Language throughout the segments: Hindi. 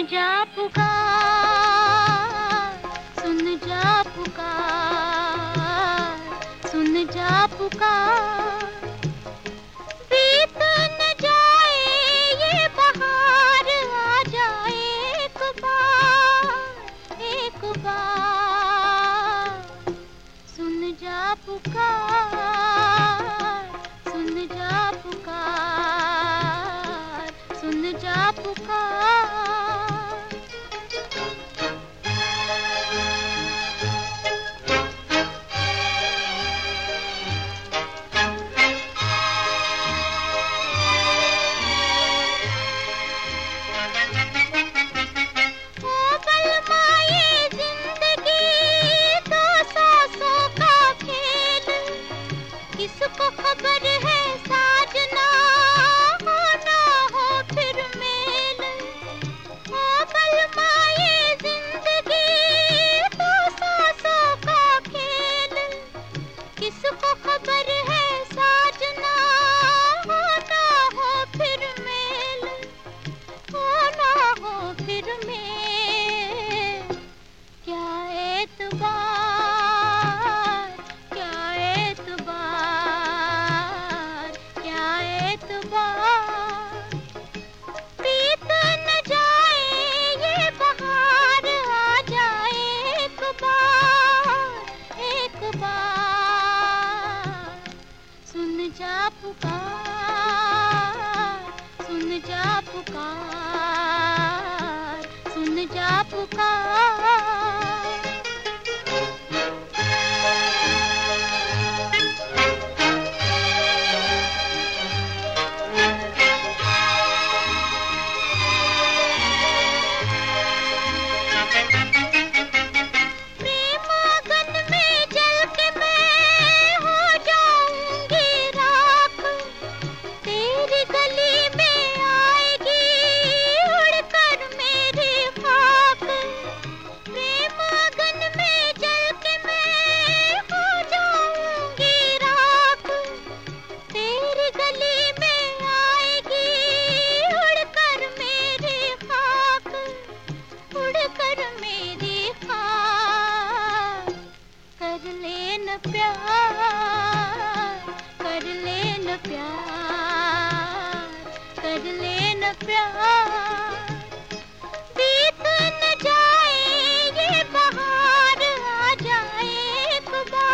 जा पुकार, सुन जा पुकार, सुन जा पुकार। बीत न जाए ये बहार, आ जाए एक बार, सुन जा पुकार, सुन जा पुकार, सुन जा पुकार। किसको खबर है साजना, हो ना हो फिर मेल। ओ बलमा ये जिंदगी तो सांसों का खेल। किसको खबर है साजना, हो ना हो फिर मेल, हो ना हो फिर मेल। क्या एतबार, क्या एतबार, क्या एतबार। बीत न जाए ये बहार, आ जाए एक बार, सुन जा पुकार, सुन जा पुकार, सुन जा पुकार। प्यार कर लेना, प्यार कर लेना, प्यार। बीत न जाए ये बहार, आ जाए एक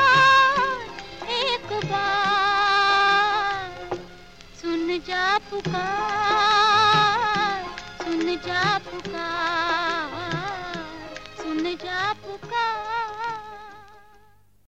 बार, सुन जा पुकार, सुन जा पुकार।